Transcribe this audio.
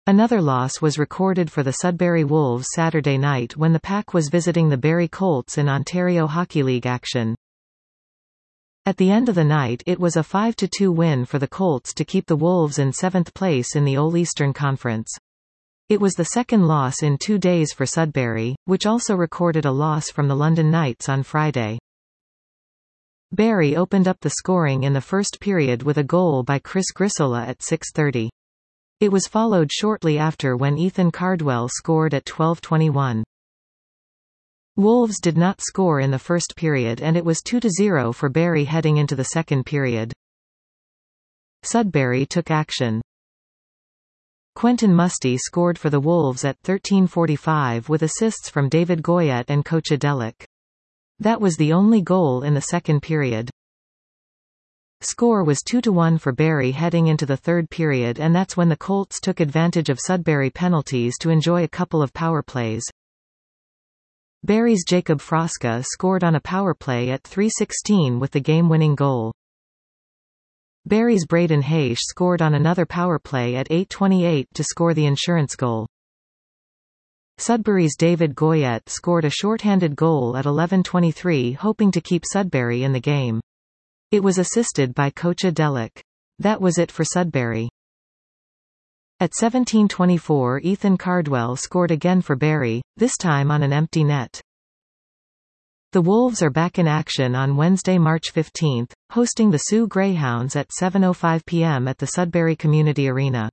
Another loss was recorded for the Sudbury Wolves Saturday night when the pack was visiting the Barrie Colts in Ontario Hockey League action. At the end of the night it was a 5-2 win for the Colts to keep the Wolves in 7th place in the All-Eastern Conference. It was the second loss in 2 days for Sudbury, which also recorded a loss from the London Knights on Friday. Barrie opened up the scoring in the first period with a goal by Chris Grissola at 6:30. It was followed shortly after when Ethan Cardwell scored at 12:21. Wolves did not score in the first period and it was 2-0 for Barrie heading into the second period. Sudbury took action. Quentin Musty scored for the Wolves at 13:45 with assists from David Goyette and Kocha Delic. That was the only goal in the second period. Score was 2-1 for Barrie heading into the third period, and that's when the Colts took advantage of Sudbury penalties to enjoy a couple of power plays. Barrie's Jacob Frosca scored on a power play at 3:16 with the game-winning goal. Barrie's Braden Haish scored on another power play at 8:28 to score the insurance goal. Sudbury's David Goyette scored a shorthanded goal at 11:23, hoping to keep Sudbury in the game. It was assisted by Kocha Delic. That was it for Sudbury. At 17:24 Ethan Cardwell scored again for Barrie, this time on an empty net. The Wolves are back in action on Wednesday, March 15, hosting the Soo Greyhounds at 7:05 p.m. at the Sudbury Community Arena.